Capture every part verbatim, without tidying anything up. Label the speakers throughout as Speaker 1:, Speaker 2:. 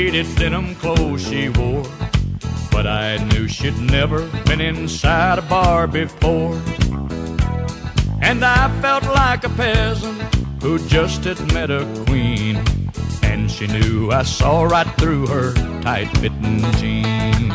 Speaker 1: faded denim clothes she wore, but I knew she'd never been inside a bar before. And I felt like a peasant who just had met a queen, and she knew I saw right through her tight-fitting jeans.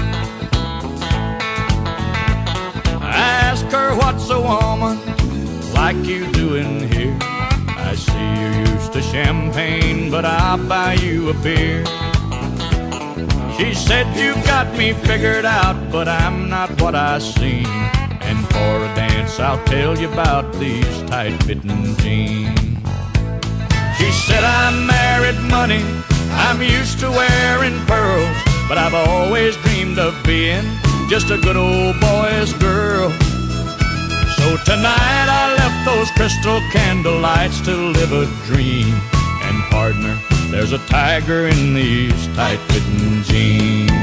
Speaker 1: I asked her, what's a woman like you doing here? I see you're used to champagne, but I'll buy you a beer. She said, you've got me figured out, but I'm not what I seem, and for a dance I'll tell you about these tight-fitting jeans. She said, I married money, I'm used to wearing pearls, but I've always dreamed of being just a good old boy's girl. So tonight I left those crystal candle lights to live a dream. And partner, there's a tiger in these tight-fitting jeans.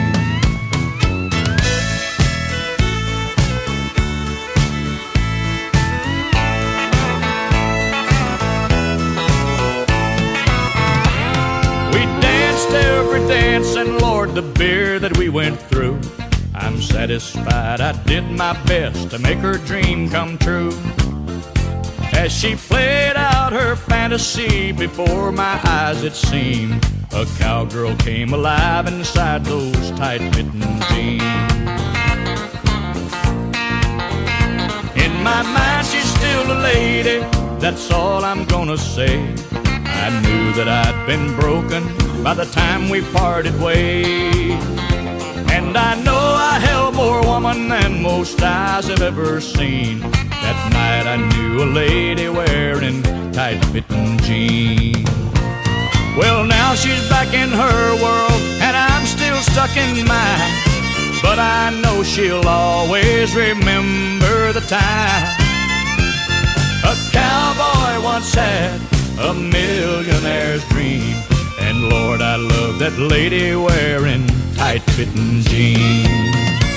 Speaker 1: We danced every dance, and Lord, the beer that we went through, I'm satisfied I did my best to make her dream come true. As she played out her fantasy before my eyes, it seemed a cowgirl came alive inside those tight-fitting jeans. In my mind she's still a lady, that's all I'm gonna say. I knew that I'd been broken by the time we parted ways. And I know I held more woman than most eyes have ever seen. That night I knew a lady wearing tight-fitting jeans. Well, now she's back in her world, and I'm still stuck in mine. But I know she'll always remember the time a cowboy once had a millionaire's dream. And Lord, I love that lady wearing tight-fitting jeans.